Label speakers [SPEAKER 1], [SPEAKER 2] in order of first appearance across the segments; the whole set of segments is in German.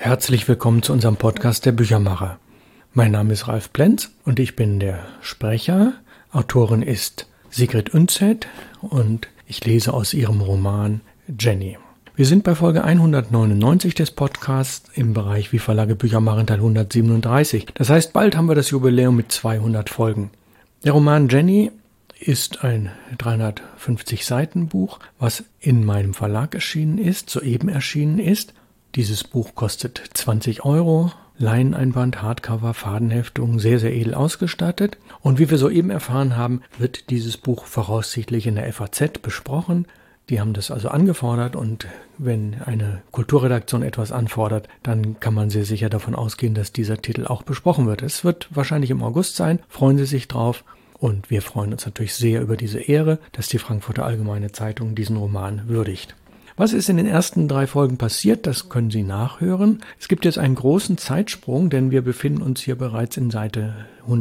[SPEAKER 1] Herzlich willkommen zu unserem Podcast Der Büchermacher. Mein Name ist Ralf Plenz und ich bin der Sprecher. Autorin ist Sigrid Undset und ich lese aus ihrem Roman Jenny. Wir sind bei Folge 199 des Podcasts im Bereich Wie Verlage Bücher machen, Teil 137. Das heißt, bald haben wir das Jubiläum mit 200 Folgen. Der Roman Jenny ist ein 350 Seiten Buch, was in meinem Verlag erschienen ist, soeben erschienen ist. Dieses Buch kostet 20 €, Leineneinband, Hardcover, Fadenheftung, sehr, sehr edel ausgestattet. Und wie wir soeben erfahren haben, wird dieses Buch voraussichtlich in der FAZ besprochen. Die haben das also angefordert und wenn eine Kulturredaktion etwas anfordert, dann kann man sehr sicher davon ausgehen, dass dieser Titel auch besprochen wird. Es wird wahrscheinlich im August sein, freuen Sie sich drauf. Und wir freuen uns natürlich sehr über diese Ehre, dass die Frankfurter Allgemeine Zeitung diesen Roman würdigt. Was ist in den ersten 3 Folgen passiert, das können Sie nachhören. Es gibt jetzt einen großen Zeitsprung, denn wir befinden uns hier bereits in Seite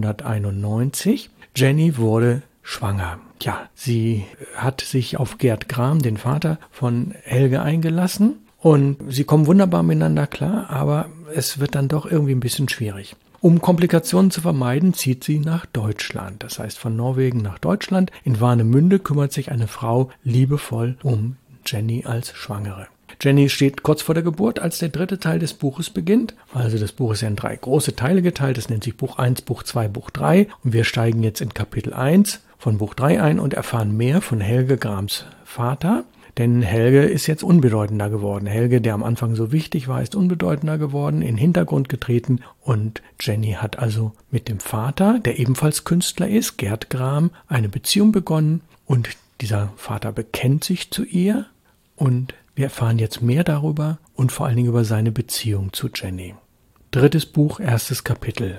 [SPEAKER 1] 191. Jenny wurde schwanger. Ja, sie hat sich auf Gerd Gram, den Vater von Helge, eingelassen und sie kommen wunderbar miteinander klar, aber es wird dann doch irgendwie ein bisschen schwierig. Um Komplikationen zu vermeiden, zieht sie nach Deutschland. Das heißt, von Norwegen nach Deutschland. In Warnemünde kümmert sich eine Frau liebevoll um Jenny als Schwangere. Jenny steht kurz vor der Geburt, als der 3. Teil des Buches beginnt. Also das Buch ist ja in 3 große Teile geteilt. Das nennt sich Buch 1, Buch 2, Buch 3. Und wir steigen jetzt in Kapitel 1 von Buch 3 ein und erfahren mehr von Helge Grams Vater. Denn Helge ist jetzt unbedeutender geworden. Helge, der am Anfang so wichtig war, ist unbedeutender geworden, in den Hintergrund getreten. Und Jenny hat also mit dem Vater, der ebenfalls Künstler ist, Gerd Gram, eine Beziehung begonnen. Und dieser Vater bekennt sich zu ihr und wir erfahren jetzt mehr darüber und vor allen Dingen über seine Beziehung zu Jenny. 3. Buch, 1. Kapitel.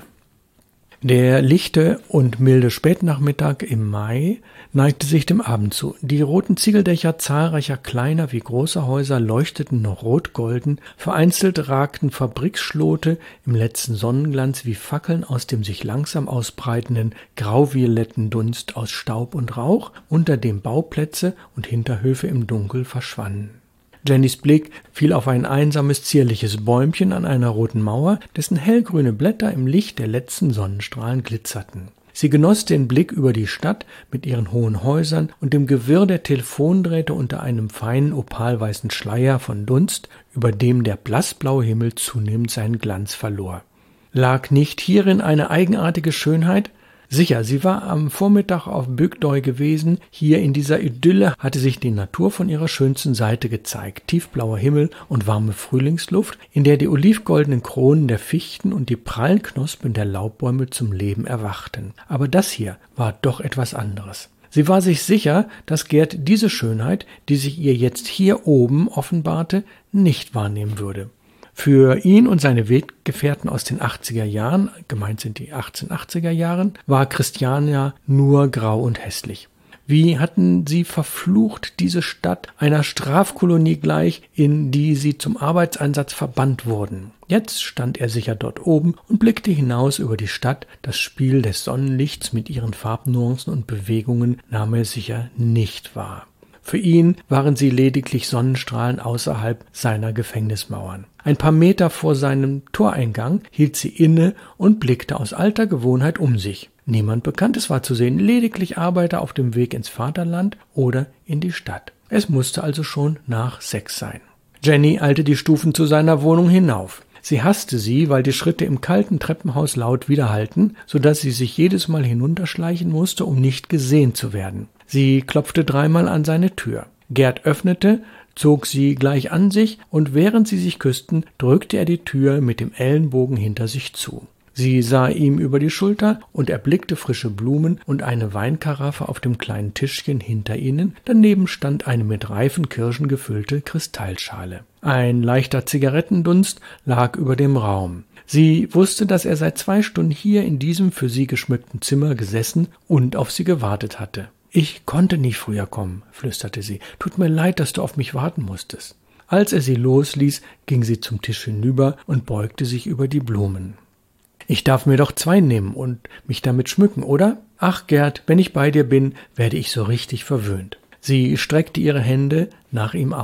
[SPEAKER 1] Der lichte und milde Spätnachmittag im Mai neigte sich dem Abend zu. Die roten Ziegeldächer zahlreicher kleiner wie großer Häuser leuchteten noch rot-golden, vereinzelt ragten Fabriksschlote im letzten Sonnenglanz wie Fackeln aus dem sich langsam ausbreitenden grau-violetten Dunst aus Staub und Rauch, unter dem Bauplätze und Hinterhöfe im Dunkel verschwanden. Jennys Blick fiel auf ein einsames, zierliches Bäumchen an einer roten Mauer, dessen hellgrüne Blätter im Licht der letzten Sonnenstrahlen glitzerten. Sie genoss den Blick über die Stadt mit ihren hohen Häusern und dem Gewirr der Telefondrähte unter einem feinen opalweißen Schleier von Dunst, über dem der blassblaue Himmel zunehmend seinen Glanz verlor. Lag nicht hierin eine eigenartige Schönheit? Sicher, sie war am Vormittag auf Bygdøy gewesen. Hier in dieser Idylle hatte sich die Natur von ihrer schönsten Seite gezeigt. Tiefblauer Himmel und warme Frühlingsluft, in der die olivgoldenen Kronen der Fichten und die prallen Knospen der Laubbäume zum Leben erwachten. Aber das hier war doch etwas anderes. Sie war sich sicher, dass Gerd diese Schönheit, die sich ihr jetzt hier oben offenbarte, nicht wahrnehmen würde. Für ihn und seine Weggefährten aus den 80er Jahren, gemeint sind die 1880er Jahren, war Christiania nur grau und hässlich. Wie hatten sie verflucht diese Stadt einer Strafkolonie gleich, in die sie zum Arbeitseinsatz verbannt wurden. Jetzt stand er sicher dort oben und blickte hinaus über die Stadt. Das Spiel des Sonnenlichts mit ihren Farbnuancen und Bewegungen nahm er sicher nicht wahr. Für ihn waren sie lediglich Sonnenstrahlen außerhalb seiner Gefängnismauern. Ein paar Meter vor seinem Toreingang hielt sie inne und blickte aus alter Gewohnheit um sich. Niemand Bekanntes war zu sehen, lediglich Arbeiter auf dem Weg ins Vaterland oder in die Stadt. Es musste also schon nach 6 sein. Jenny eilte die Stufen zu seiner Wohnung hinauf. Sie hasste sie, weil die Schritte im kalten Treppenhaus laut widerhallten, so dass sie sich jedes Mal hinunterschleichen musste, um nicht gesehen zu werden. Sie klopfte 3-mal an seine Tür. Gerd öffnete, zog sie gleich an sich und während sie sich küssten, drückte er die Tür mit dem Ellenbogen hinter sich zu. Sie sah ihm über die Schulter und erblickte frische Blumen und eine Weinkaraffe auf dem kleinen Tischchen hinter ihnen. Daneben stand eine mit reifen Kirschen gefüllte Kristallschale. Ein leichter Zigarettendunst lag über dem Raum. Sie wusste, dass er seit 2 Stunden hier in diesem für sie geschmückten Zimmer gesessen und auf sie gewartet hatte. »Ich konnte nicht früher kommen«, flüsterte sie. »Tut mir leid, dass du auf mich warten musstest.« Als er sie losließ, ging sie zum Tisch hinüber und beugte sich über die Blumen. »Ich darf mir doch 2 nehmen und mich damit schmücken, oder? Ach, Gerd, wenn ich bei dir bin, werde ich so richtig verwöhnt.« Sie streckte ihre Hände nach ihm aus.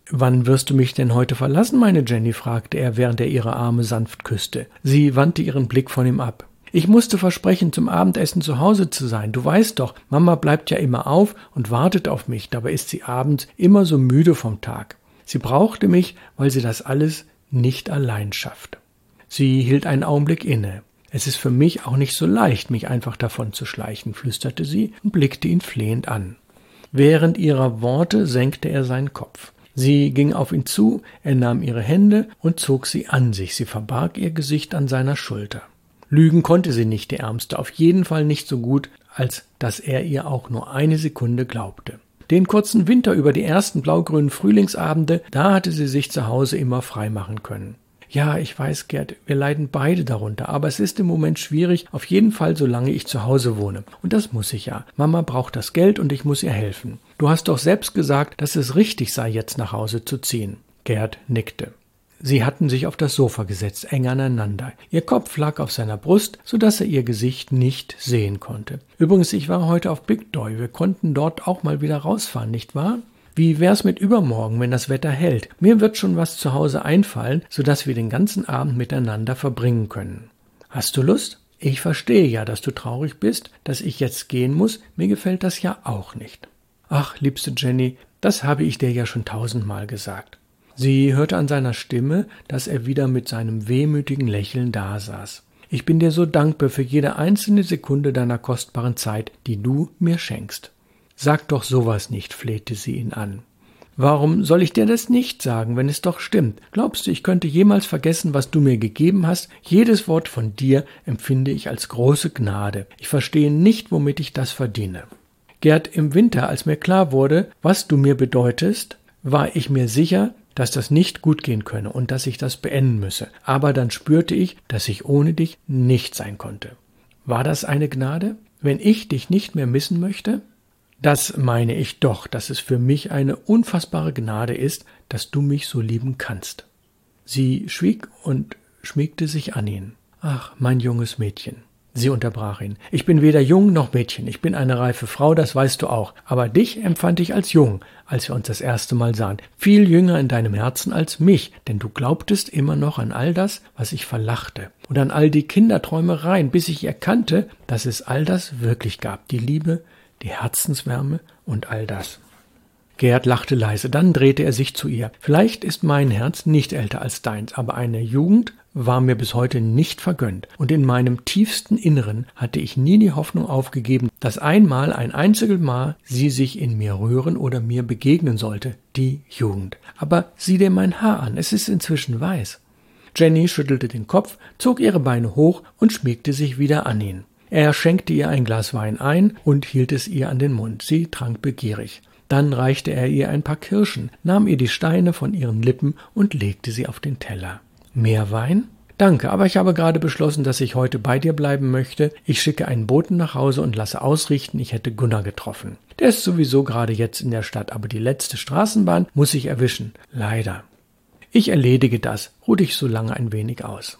[SPEAKER 1] »Wann wirst du mich denn heute verlassen, meine Jenny?« fragte er, während er ihre Arme sanft küsste. Sie wandte ihren Blick von ihm ab. »Ich musste versprechen, zum Abendessen zu Hause zu sein. Du weißt doch, Mama bleibt ja immer auf und wartet auf mich. Dabei ist sie abends immer so müde vom Tag. Sie brauchte mich, weil sie das alles nicht allein schafft.« Sie hielt einen Augenblick inne. »Es ist für mich auch nicht so leicht, mich einfach davon zu schleichen«, flüsterte sie und blickte ihn flehend an. Während ihrer Worte senkte er seinen Kopf. Sie ging auf ihn zu, er nahm ihre Hände und zog sie an sich. Sie verbarg ihr Gesicht an seiner Schulter. Lügen konnte sie nicht, die Ärmste, auf jeden Fall nicht so gut, als dass er ihr auch nur eine Sekunde glaubte. Den kurzen Winter über die ersten blaugrünen Frühlingsabende, da hatte sie sich zu Hause immer frei machen können. »Ja, ich weiß, Gerd, wir leiden beide darunter, aber es ist im Moment schwierig, auf jeden Fall, solange ich zu Hause wohne. Und das muss ich ja. Mama braucht das Geld und ich muss ihr helfen. Du hast doch selbst gesagt, dass es richtig sei, jetzt nach Hause zu ziehen.« Gerd nickte. Sie hatten sich auf das Sofa gesetzt, eng aneinander. Ihr Kopf lag auf seiner Brust, sodass er ihr Gesicht nicht sehen konnte. »Übrigens, ich war heute auf Big Doy. Wir konnten dort auch mal wieder rausfahren, nicht wahr? Wie wär's mit übermorgen, wenn das Wetter hält? Mir wird schon was zu Hause einfallen, sodass wir den ganzen Abend miteinander verbringen können. Hast du Lust? Ich verstehe ja, dass du traurig bist, dass ich jetzt gehen muss. Mir gefällt das ja auch nicht.« »Ach, liebste Jenny, das habe ich dir ja schon 1000-mal gesagt.« Sie hörte an seiner Stimme, dass er wieder mit seinem wehmütigen Lächeln dasaß. »Ich bin dir so dankbar für jede einzelne Sekunde deiner kostbaren Zeit, die du mir schenkst.« »Sag doch sowas nicht«, flehte sie ihn an. »Warum soll ich dir das nicht sagen, wenn es doch stimmt? Glaubst du, ich könnte jemals vergessen, was du mir gegeben hast? Jedes Wort von dir empfinde ich als große Gnade. Ich verstehe nicht, womit ich das verdiene.« »Gerd, im Winter, als mir klar wurde, was du mir bedeutest, war ich mir sicher, dass das nicht gut gehen könne und dass ich das beenden müsse. Aber dann spürte ich, dass ich ohne dich nicht sein konnte. War das eine Gnade, wenn ich dich nicht mehr missen möchte? Das meine ich doch, dass es für mich eine unfassbare Gnade ist, dass du mich so lieben kannst.« Sie schwieg und schmiegte sich an ihn. »Ach, mein junges Mädchen.« Sie unterbrach ihn. »Ich bin weder jung noch Mädchen. Ich bin eine reife Frau, das weißt du auch. Aber dich empfand ich als jung, als wir uns das erste Mal sahen. Viel jünger in deinem Herzen als mich, denn du glaubtest immer noch an all das, was ich verlachte. Und an all die Kinderträumereien, bis ich erkannte, dass es all das wirklich gab. Die Liebe, die Herzenswärme und all das.« Gerd lachte leise, dann drehte er sich zu ihr. »Vielleicht ist mein Herz nicht älter als deins, aber eine Jugend war mir bis heute nicht vergönnt. Und in meinem tiefsten Inneren hatte ich nie die Hoffnung aufgegeben, dass einmal, ein einziges Mal, sie sich in mir rühren oder mir begegnen sollte, die Jugend. Aber sieh dir mein Haar an, es ist inzwischen weiß.« Jenny schüttelte den Kopf, zog ihre Beine hoch und schmiegte sich wieder an ihn. Er schenkte ihr ein Glas Wein ein und hielt es ihr an den Mund. Sie trank begierig. Dann reichte er ihr ein paar Kirschen, nahm ihr die Steine von ihren Lippen und legte sie auf den Teller. »Mehr Wein?« »Danke, aber ich habe gerade beschlossen, dass ich heute bei dir bleiben möchte. Ich schicke einen Boten nach Hause und lasse ausrichten, ich hätte Gunnar getroffen. Der ist sowieso gerade jetzt in der Stadt, aber die letzte Straßenbahn muss ich erwischen. Leider. Ich erledige das. Ruh dich so lange ein wenig aus.«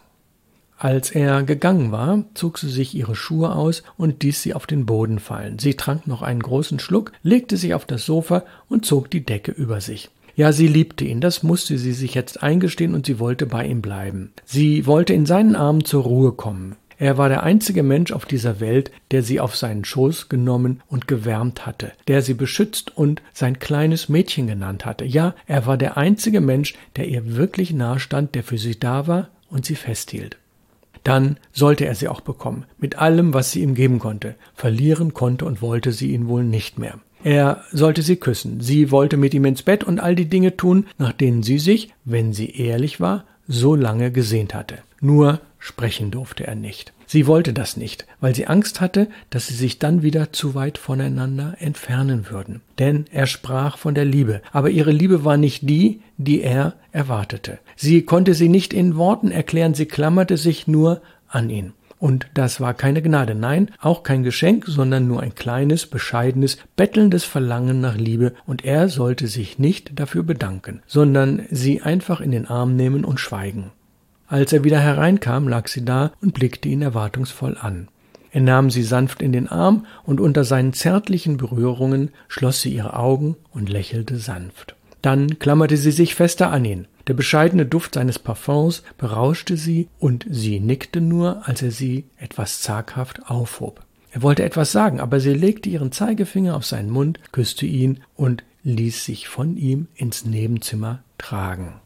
[SPEAKER 1] Als er gegangen war, zog sie sich ihre Schuhe aus und ließ sie auf den Boden fallen. Sie trank noch einen großen Schluck, legte sich auf das Sofa und zog die Decke über sich. Ja, sie liebte ihn, das musste sie sich jetzt eingestehen und sie wollte bei ihm bleiben. Sie wollte in seinen Armen zur Ruhe kommen. Er war der einzige Mensch auf dieser Welt, der sie auf seinen Schoß genommen und gewärmt hatte, der sie beschützt und sein kleines Mädchen genannt hatte. Ja, er war der einzige Mensch, der ihr wirklich nahe stand, der für sie da war und sie festhielt. Dann sollte er sie auch bekommen, mit allem, was sie ihm geben konnte. Verlieren konnte und wollte sie ihn wohl nicht mehr. Er sollte sie küssen, sie wollte mit ihm ins Bett und all die Dinge tun, nach denen sie sich, wenn sie ehrlich war, so lange gesehnt hatte. Nur sprechen durfte er nicht. Sie wollte das nicht, weil sie Angst hatte, dass sie sich dann wieder zu weit voneinander entfernen würden. Denn er sprach von der Liebe, aber ihre Liebe war nicht die, die er erwartete. Sie konnte sie nicht in Worten erklären, sie klammerte sich nur an ihn. Und das war keine Gnade, nein, auch kein Geschenk, sondern nur ein kleines, bescheidenes, bettelndes Verlangen nach Liebe, und er sollte sich nicht dafür bedanken, sondern sie einfach in den Arm nehmen und schweigen. Als er wieder hereinkam, lag sie da und blickte ihn erwartungsvoll an. Er nahm sie sanft in den Arm, und unter seinen zärtlichen Berührungen schloss sie ihre Augen und lächelte sanft. Dann klammerte sie sich fester an ihn. Der bescheidene Duft seines Parfums berauschte sie und sie nickte nur, als er sie etwas zaghaft aufhob. Er wollte etwas sagen, aber sie legte ihren Zeigefinger auf seinen Mund, küsste ihn und ließ sich von ihm ins Nebenzimmer tragen.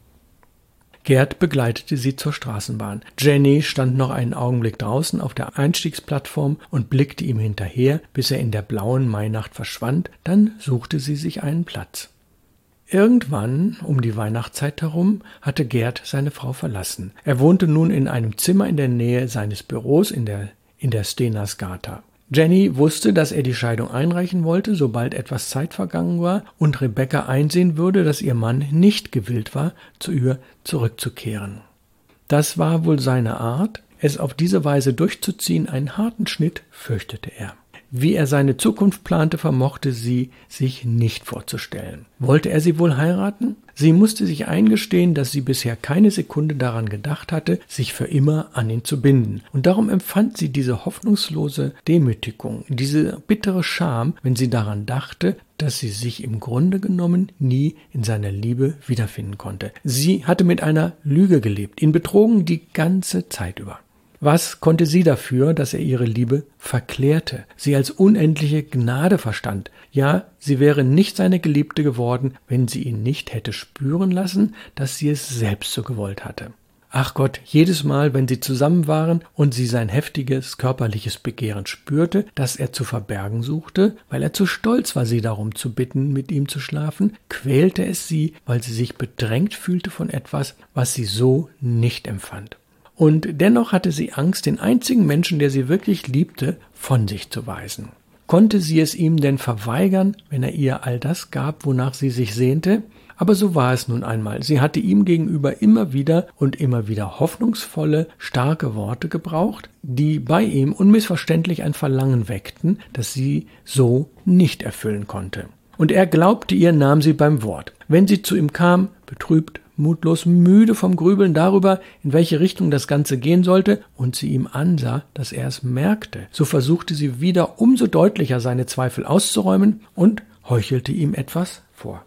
[SPEAKER 1] Gerd begleitete sie zur Straßenbahn. Jenny stand noch einen Augenblick draußen auf der Einstiegsplattform und blickte ihm hinterher, bis er in der blauen Mainacht verschwand. Dann suchte sie sich einen Platz. Irgendwann, um die Weihnachtszeit herum, hatte Gerd seine Frau verlassen. Er wohnte nun in einem Zimmer in der Nähe seines Büros in der Stenas Gata. Jenny wusste, dass er die Scheidung einreichen wollte, sobald etwas Zeit vergangen war und Rebecca einsehen würde, dass ihr Mann nicht gewillt war, zu ihr zurückzukehren. Das war wohl seine Art, es auf diese Weise durchzuziehen, einen harten Schnitt fürchtete er. Wie er seine Zukunft plante, vermochte sie sich nicht vorzustellen. Wollte er sie wohl heiraten? Sie musste sich eingestehen, dass sie bisher keine Sekunde daran gedacht hatte, sich für immer an ihn zu binden. Und darum empfand sie diese hoffnungslose Demütigung, diese bittere Scham, wenn sie daran dachte, dass sie sich im Grunde genommen nie in seiner Liebe wiederfinden konnte. Sie hatte mit einer Lüge gelebt, ihn betrogen die ganze Zeit über. Was konnte sie dafür, dass er ihre Liebe verklärte, sie als unendliche Gnade verstand? Ja, sie wäre nicht seine Geliebte geworden, wenn sie ihn nicht hätte spüren lassen, dass sie es selbst so gewollt hatte. Ach Gott, jedes Mal, wenn sie zusammen waren und sie sein heftiges körperliches Begehren spürte, das er zu verbergen suchte, weil er zu stolz war, sie darum zu bitten, mit ihm zu schlafen, quälte es sie, weil sie sich bedrängt fühlte von etwas, was sie so nicht empfand. Und dennoch hatte sie Angst, den einzigen Menschen, der sie wirklich liebte, von sich zu weisen. Konnte sie es ihm denn verweigern, wenn er ihr all das gab, wonach sie sich sehnte? Aber so war es nun einmal. Sie hatte ihm gegenüber immer wieder hoffnungsvolle, starke Worte gebraucht, die bei ihm unmissverständlich ein Verlangen weckten, das sie so nicht erfüllen konnte. Und er glaubte ihr, nahm sie beim Wort. Wenn sie zu ihm kam, betrübt, mutlos, müde vom Grübeln darüber, in welche Richtung das Ganze gehen sollte, und sie ihm ansah, dass er es merkte, so versuchte sie wieder umso deutlicher seine Zweifel auszuräumen und heuchelte ihm etwas vor.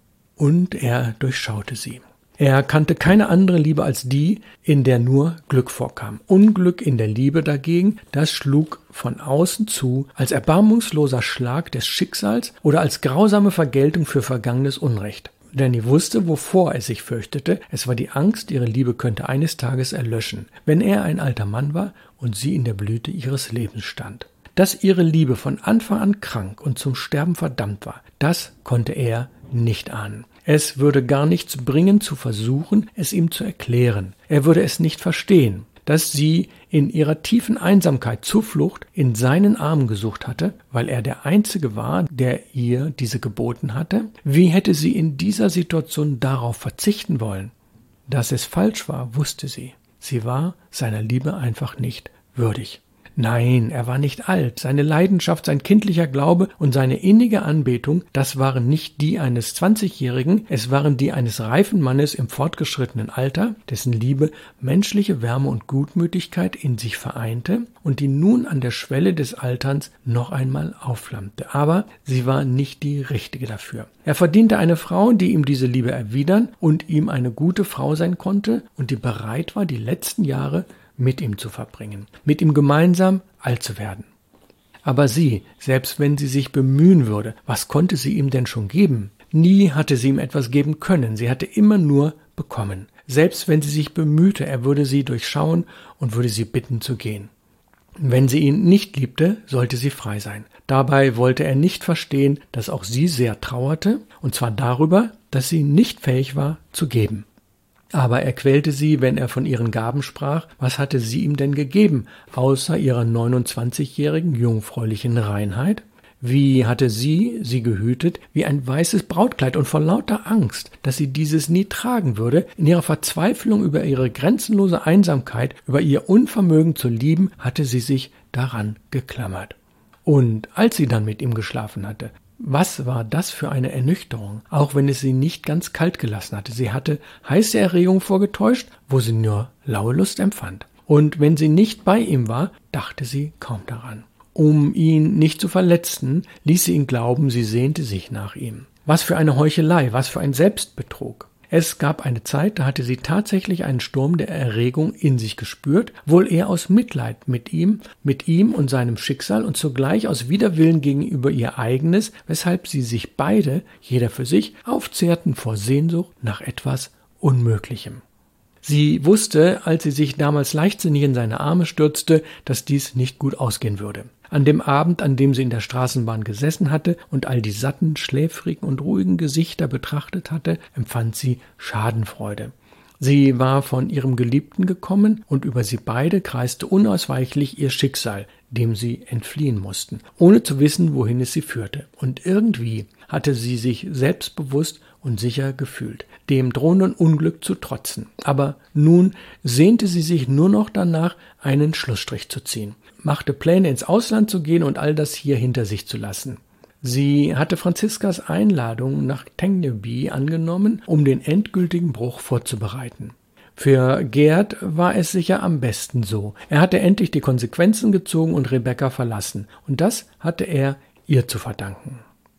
[SPEAKER 1] Und er durchschaute sie. Er kannte keine andere Liebe als die, in der nur Glück vorkam. Unglück in der Liebe dagegen, das schlug von außen zu, als erbarmungsloser Schlag des Schicksals oder als grausame Vergeltung für vergangenes Unrecht. Jenny wusste, wovor er sich fürchtete. Es war die Angst, ihre Liebe könnte eines Tages erlöschen, wenn er ein alter Mann war und sie in der Blüte ihres Lebens stand. Dass ihre Liebe von Anfang an krank und zum Sterben verdammt war, das konnte er nicht ahnen. Es würde gar nichts bringen, zu versuchen, es ihm zu erklären. Er würde es nicht verstehen, dass sie in ihrer tiefen Einsamkeit Zuflucht in seinen Armen gesucht hatte, weil er der Einzige war, der ihr diese geboten hatte. Wie hätte sie in dieser Situation darauf verzichten wollen? Dass es falsch war, wusste sie. Sie war seiner Liebe einfach nicht würdig. Nein, er war nicht alt. Seine Leidenschaft, sein kindlicher Glaube und seine innige Anbetung, das waren nicht die eines 20-Jährigen, es waren die eines reifen Mannes im fortgeschrittenen Alter, dessen Liebe menschliche Wärme und Gutmütigkeit in sich vereinte und die nun an der Schwelle des Alterns noch einmal aufflammte. Aber sie war nicht die richtige dafür. Er verdiente eine Frau, die ihm diese Liebe erwidern und ihm eine gute Frau sein konnte und die bereit war, die letzten Jahre mit ihm zu verbringen, mit ihm gemeinsam alt zu werden. Aber sie, selbst wenn sie sich bemühen würde, was konnte sie ihm denn schon geben? Nie hatte sie ihm etwas geben können, sie hatte immer nur bekommen. Selbst wenn sie sich bemühte, er würde sie durchschauen und würde sie bitten zu gehen. Wenn sie ihn nicht liebte, sollte sie frei sein. Dabei wollte er nicht verstehen, dass auch sie sehr trauerte, und zwar darüber, dass sie nicht fähig war zu geben. Aber er quälte sie, wenn er von ihren Gaben sprach. Was hatte sie ihm denn gegeben, außer ihrer 29-jährigen jungfräulichen Reinheit? Wie hatte sie gehütet wie ein weißes Brautkleid und vor lauter Angst, dass sie dieses nie tragen würde, in ihrer Verzweiflung über ihre grenzenlose Einsamkeit, über ihr Unvermögen zu lieben, hatte sie sich daran geklammert. Und als sie dann mit ihm geschlafen hatte, was war das für eine Ernüchterung, auch wenn es sie nicht ganz kalt gelassen hatte. Sie hatte heiße Erregung vorgetäuscht, wo sie nur laue Lust empfand. Und wenn sie nicht bei ihm war, dachte sie kaum daran. Um ihn nicht zu verletzen, ließ sie ihn glauben, sie sehnte sich nach ihm. Was für eine Heuchelei, was für ein Selbstbetrug. Es gab eine Zeit, da hatte sie tatsächlich einen Sturm der Erregung in sich gespürt, wohl eher aus Mitleid mit ihm und seinem Schicksal und zugleich aus Widerwillen gegenüber ihr eigenes, weshalb sie sich beide, jeder für sich, aufzehrten vor Sehnsucht nach etwas Unmöglichem. Sie wusste, als sie sich damals leichtsinnig in seine Arme stürzte, dass dies nicht gut ausgehen würde. An dem Abend, an dem sie in der Straßenbahn gesessen hatte und all die satten, schläfrigen und ruhigen Gesichter betrachtet hatte, empfand sie Schadenfreude. Sie war von ihrem Geliebten gekommen und über sie beide kreiste unausweichlich ihr Schicksal, dem sie entfliehen mussten, ohne zu wissen, wohin es sie führte. Und irgendwie hatte sie sich selbstbewusst und sicher gefühlt, dem drohenden Unglück zu trotzen. Aber nun sehnte sie sich nur noch danach, einen Schlussstrich zu ziehen, machte Pläne, ins Ausland zu gehen und all das hier hinter sich zu lassen. Sie hatte Franziskas Einladung nach Tangeby angenommen, um den endgültigen Bruch vorzubereiten. Für Gerd war es sicher am besten so. Er hatte endlich die Konsequenzen gezogen und Rebecca verlassen. Und das hatte er ihr zu verdanken.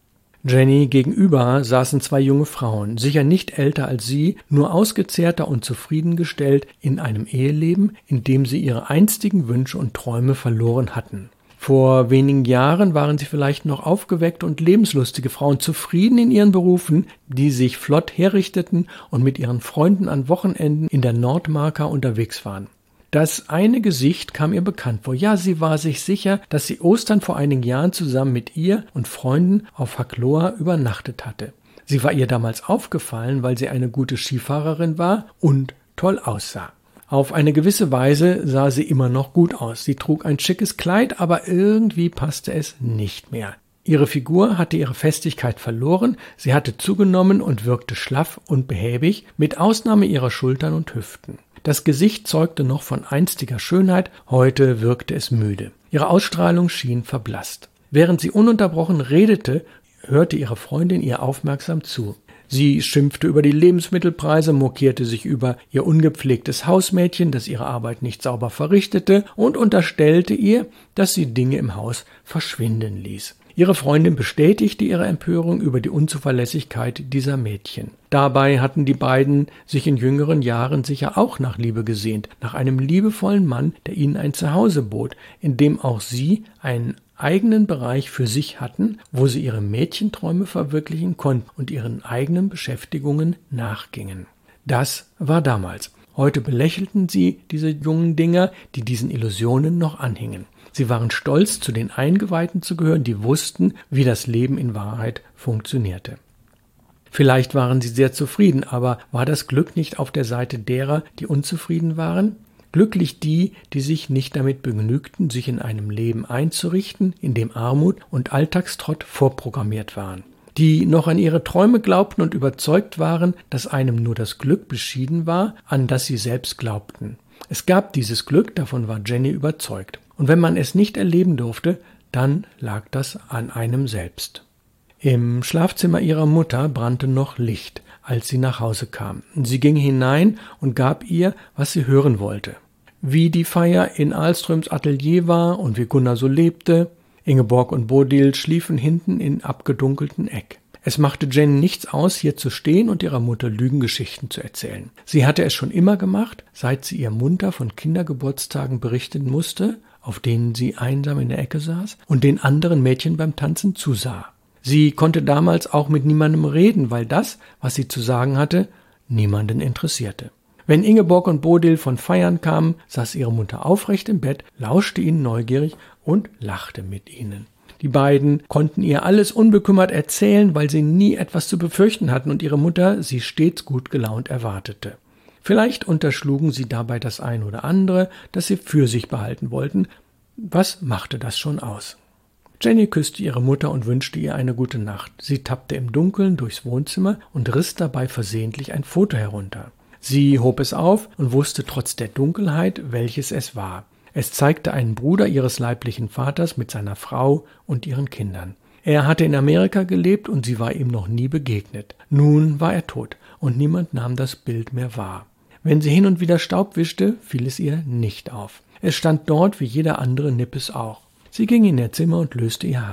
[SPEAKER 1] Jenny gegenüber saßen zwei junge Frauen, sicher nicht älter als sie, nur ausgezehrter und zufriedengestellt in einem Eheleben, in dem sie ihre einstigen Wünsche und Träume verloren hatten. Vor wenigen Jahren waren sie vielleicht noch aufgeweckte und lebenslustige Frauen, zufrieden in ihren Berufen, die sich flott herrichteten und mit ihren Freunden an Wochenenden in der Nordmarka unterwegs waren. Das eine Gesicht kam ihr bekannt vor. Ja, sie war sich sicher, dass sie Ostern vor einigen Jahren zusammen mit ihr und Freunden auf Hakloa übernachtet hatte. Sie war ihr damals aufgefallen, weil sie eine gute Skifahrerin war und toll aussah. Auf eine gewisse Weise sah sie immer noch gut aus. Sie trug ein schickes Kleid, aber irgendwie passte es nicht mehr. Ihre Figur hatte ihre Festigkeit verloren, sie hatte zugenommen und wirkte schlaff und behäbig, mit Ausnahme ihrer Schultern und Hüften. Das Gesicht zeugte noch von einstiger Schönheit, heute wirkte es müde. Ihre Ausstrahlung schien verblasst. Während sie ununterbrochen redete, hörte ihre Freundin ihr aufmerksam zu. Sie schimpfte über die Lebensmittelpreise, mokierte sich über ihr ungepflegtes Hausmädchen, das ihre Arbeit nicht sauber verrichtete, und unterstellte ihr, dass sie Dinge im Haus verschwinden ließ. Ihre Freundin bestätigte ihre Empörung über die Unzuverlässigkeit dieser Mädchen. Dabei hatten die beiden sich in jüngeren Jahren sicher auch nach Liebe gesehnt, nach einem liebevollen Mann, der ihnen ein Zuhause bot, in dem auch sie einen eigenen Bereich für sich hatten, wo sie ihre Mädchenträume verwirklichen konnten und ihren eigenen Beschäftigungen nachgingen. Das war damals. Heute belächelten sie diese jungen Dinger, die diesen Illusionen noch anhingen. Sie waren stolz, zu den Eingeweihten zu gehören, die wussten, wie das Leben in Wahrheit funktionierte. Vielleicht waren sie sehr zufrieden, aber war das Glück nicht auf der Seite derer, die unzufrieden waren? Glücklich die, die sich nicht damit begnügten, sich in einem Leben einzurichten, in dem Armut und Alltagstrott vorprogrammiert waren. Die noch an ihre Träume glaubten und überzeugt waren, dass einem nur das Glück beschieden war, an das sie selbst glaubten. Es gab dieses Glück, davon war Jenny überzeugt. Und wenn man es nicht erleben durfte, dann lag das an einem selbst. Im Schlafzimmer ihrer Mutter brannte noch Licht, als sie nach Hause kam. Sie ging hinein und gab ihr, was sie hören wollte. Wie die Feier in Ahlströms Atelier war und wie Gunnar so lebte. Ingeborg und Bodil schliefen hinten in abgedunkelten Eck. Es machte Jenny nichts aus, hier zu stehen und ihrer Mutter Lügengeschichten zu erzählen. Sie hatte es schon immer gemacht, seit sie ihr munter von Kindergeburtstagen berichten musste, auf denen sie einsam in der Ecke saß und den anderen Mädchen beim Tanzen zusah. Sie konnte damals auch mit niemandem reden, weil das, was sie zu sagen hatte, niemanden interessierte. Wenn Ingeborg und Bodil von Feiern kamen, saß ihre Mutter aufrecht im Bett, lauschte ihnen neugierig und lachte mit ihnen. Die beiden konnten ihr alles unbekümmert erzählen, weil sie nie etwas zu befürchten hatten und ihre Mutter sie stets gut gelaunt erwartete. Vielleicht unterschlugen sie dabei das ein oder andere, das sie für sich behalten wollten. Was machte das schon aus? Jenny küsste ihre Mutter und wünschte ihr eine gute Nacht. Sie tappte im Dunkeln durchs Wohnzimmer und riss dabei versehentlich ein Foto herunter. Sie hob es auf und wusste trotz der Dunkelheit, welches es war. Es zeigte einen Bruder ihres leiblichen Vaters mit seiner Frau und ihren Kindern. Er hatte in Amerika gelebt und sie war ihm noch nie begegnet. Nun war er tot und niemand nahm das Bild mehr wahr. Wenn sie hin und wieder Staub wischte, fiel es ihr nicht auf. Es stand dort wie jeder andere Nippes auch. Sie ging in ihr Zimmer und löste ihr Haar.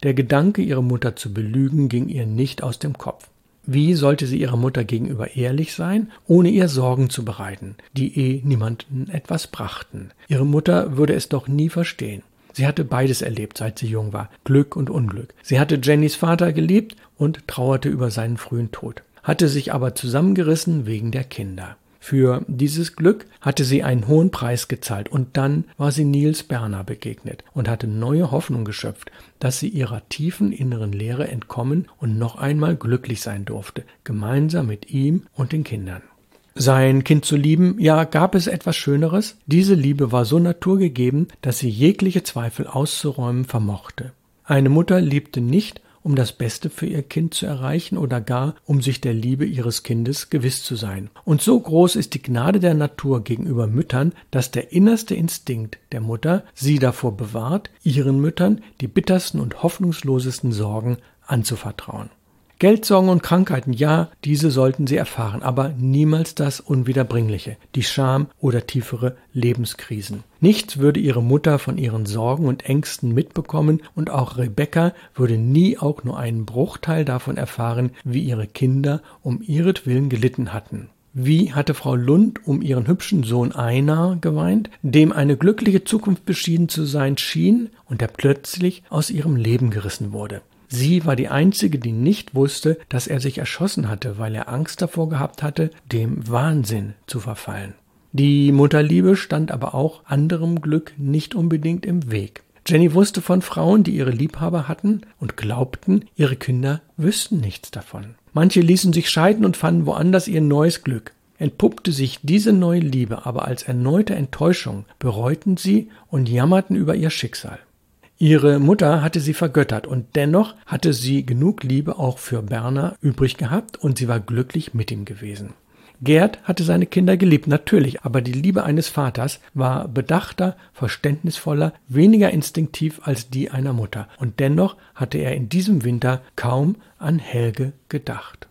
[SPEAKER 1] Der Gedanke, ihre Mutter zu belügen, ging ihr nicht aus dem Kopf. Wie sollte sie ihrer Mutter gegenüber ehrlich sein, ohne ihr Sorgen zu bereiten, die niemanden etwas brachten? Ihre Mutter würde es doch nie verstehen. Sie hatte beides erlebt, seit sie jung war, Glück und Unglück. Sie hatte Jennys Vater geliebt und trauerte über seinen frühen Tod, hatte sich aber zusammengerissen wegen der Kinder. Für dieses Glück hatte sie einen hohen Preis gezahlt und dann war sie Niels Berner begegnet und hatte neue Hoffnung geschöpft, dass sie ihrer tiefen inneren Leere entkommen und noch einmal glücklich sein durfte, gemeinsam mit ihm und den Kindern. Sein Kind zu lieben, ja, gab es etwas Schöneres? Diese Liebe war so naturgegeben, dass sie jegliche Zweifel auszuräumen vermochte. Eine Mutter liebte nicht, um das Beste für ihr Kind zu erreichen oder gar, um sich der Liebe ihres Kindes gewiss zu sein. Und so groß ist die Gnade der Natur gegenüber Müttern, dass der innerste Instinkt der Mutter sie davor bewahrt, ihren Müttern die bittersten und hoffnungslosesten Sorgen anzuvertrauen. Geldsorgen und Krankheiten, ja, diese sollten sie erfahren, aber niemals das Unwiederbringliche, die Scham oder tiefere Lebenskrisen. Nichts würde ihre Mutter von ihren Sorgen und Ängsten mitbekommen und auch Rebekka würde nie auch nur einen Bruchteil davon erfahren, wie ihre Kinder um ihretwillen gelitten hatten. Wie hatte Frau Lund um ihren hübschen Sohn Einar geweint, dem eine glückliche Zukunft beschieden zu sein schien und der plötzlich aus ihrem Leben gerissen wurde. Sie war die Einzige, die nicht wusste, dass er sich erschossen hatte, weil er Angst davor gehabt hatte, dem Wahnsinn zu verfallen. Die Mutterliebe stand aber auch anderem Glück nicht unbedingt im Weg. Jenny wusste von Frauen, die ihre Liebhaber hatten und glaubten, ihre Kinder wüssten nichts davon. Manche ließen sich scheiden und fanden woanders ihr neues Glück. Entpuppte sich diese neue Liebe aber als erneute Enttäuschung, bereuten sie und jammerten über ihr Schicksal. Ihre Mutter hatte sie vergöttert und dennoch hatte sie genug Liebe auch für Berner übrig gehabt und sie war glücklich mit ihm gewesen. Gerd hatte seine Kinder geliebt, natürlich, aber die Liebe eines Vaters war bedachter, verständnisvoller, weniger instinktiv als die einer Mutter und dennoch hatte er in diesem Winter kaum an Helge gedacht.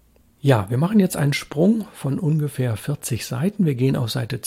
[SPEAKER 1] Ja, wir machen jetzt einen Sprung von ungefähr 40 Seiten. Wir gehen auf Seite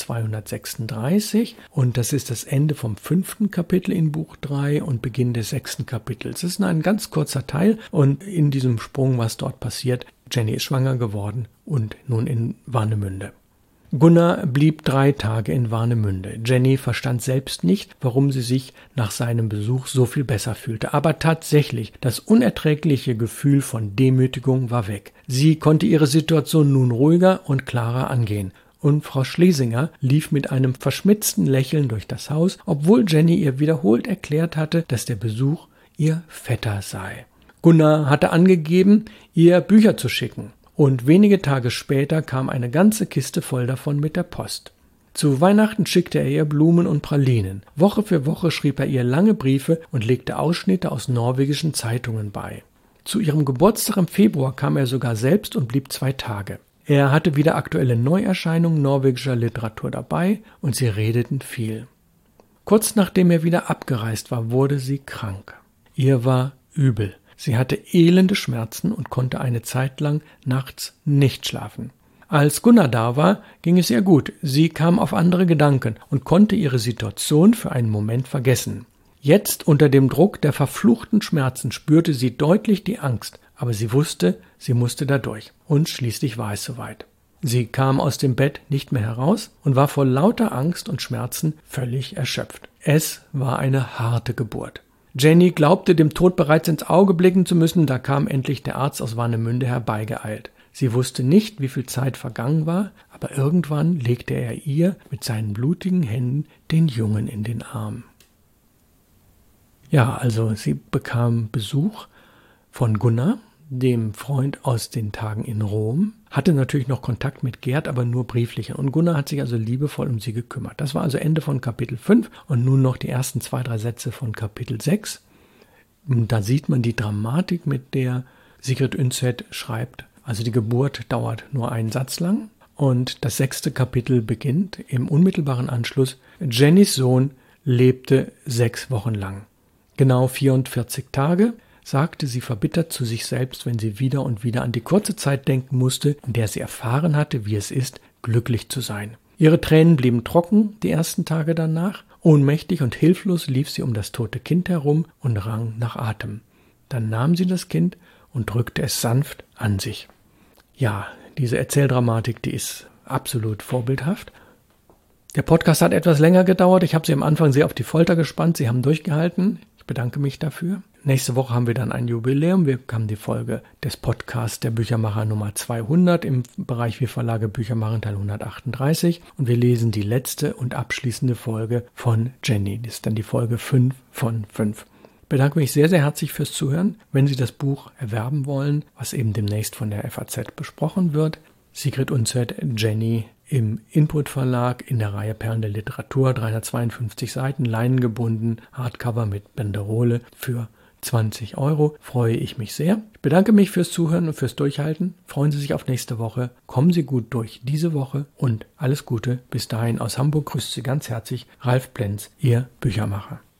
[SPEAKER 1] 236 und das ist das Ende vom 5. Kapitel in Buch 3 und Beginn des 6. Kapitels. Es ist ein ganz kurzer Teil und in diesem Sprung, was dort passiert, Jenny ist schwanger geworden und nun in Warnemünde. Gunnar blieb 3 Tage in Warnemünde. Jenny verstand selbst nicht, warum sie sich nach seinem Besuch so viel besser fühlte. Aber tatsächlich, das unerträgliche Gefühl von Demütigung war weg. Sie konnte ihre Situation nun ruhiger und klarer angehen. Und Frau Schlesinger lief mit einem verschmitzten Lächeln durch das Haus, obwohl Jenny ihr wiederholt erklärt hatte, dass der Besuch ihr Vetter sei. Gunnar hatte angegeben, ihr Bücher zu schicken. Und wenige Tage später kam eine ganze Kiste voll davon mit der Post. Zu Weihnachten schickte er ihr Blumen und Pralinen. Woche für Woche schrieb er ihr lange Briefe und legte Ausschnitte aus norwegischen Zeitungen bei. Zu ihrem Geburtstag im Februar kam er sogar selbst und blieb 2 Tage. Er hatte wieder aktuelle Neuerscheinungen norwegischer Literatur dabei und sie redeten viel. Kurz nachdem er wieder abgereist war, wurde sie krank. Ihr war übel. Sie hatte elende Schmerzen und konnte eine Zeit lang nachts nicht schlafen. Als Gunnar da war, ging es ihr gut. Sie kam auf andere Gedanken und konnte ihre Situation für einen Moment vergessen. Jetzt unter dem Druck der verfluchten Schmerzen spürte sie deutlich die Angst, aber sie wusste, sie musste da durch. Und schließlich war es soweit. Sie kam aus dem Bett nicht mehr heraus und war vor lauter Angst und Schmerzen völlig erschöpft. Es war eine harte Geburt. Jenny glaubte, dem Tod bereits ins Auge blicken zu müssen, da kam endlich der Arzt aus Warnemünde herbeigeeilt. Sie wusste nicht, wie viel Zeit vergangen war, aber irgendwann legte er ihr mit seinen blutigen Händen den Jungen in den Arm. Ja, also sie bekam Besuch von Gunnar, dem Freund aus den Tagen in Rom, hatte natürlich noch Kontakt mit Gerd, aber nur brieflich. Und Gunnar hat sich also liebevoll um sie gekümmert. Das war also Ende von Kapitel 5 und nun noch die ersten 2-3 Sätze von Kapitel 6. Und da sieht man die Dramatik, mit der Sigrid Undset schreibt. Also die Geburt dauert nur einen Satz lang und das 6. Kapitel beginnt im unmittelbaren Anschluss. Jennys Sohn lebte 6 Wochen lang. Genau 44 Tage. Sagte sie verbittert zu sich selbst, wenn sie wieder und wieder an die kurze Zeit denken musste, in der sie erfahren hatte, wie es ist, glücklich zu sein. Ihre Tränen blieben trocken die ersten Tage danach. Ohnmächtig und hilflos lief sie um das tote Kind herum und rang nach Atem. Dann nahm sie das Kind und drückte es sanft an sich. Ja, diese Erzähldramatik, die ist absolut vorbildhaft. Der Podcast hat etwas länger gedauert. Ich habe Sie am Anfang sehr auf die Folter gespannt. Sie haben durchgehalten. Ich bedanke mich dafür. Nächste Woche haben wir dann ein Jubiläum. Wir haben die Folge des Podcasts der Büchermacher Nummer 200 im Bereich Wir Verlage Bücher machen Teil 138. Und wir lesen die letzte und abschließende Folge von Jenny. Das ist dann die Folge 5 von 5. Ich bedanke mich sehr, sehr herzlich fürs Zuhören. Wenn Sie das Buch erwerben wollen, was eben demnächst von der FAZ besprochen wird, Sigrid Undset, Jenny im Input Verlag in der Reihe Perlen der Literatur, 352 Seiten, leinengebunden, Hardcover mit Banderole für 20 €. Freue ich mich sehr. Ich bedanke mich fürs Zuhören und fürs Durchhalten. Freuen Sie sich auf nächste Woche. Kommen Sie gut durch diese Woche und alles Gute. Bis dahin aus Hamburg grüßt Sie ganz herzlich Ralf Plenz, Ihr Büchermacher.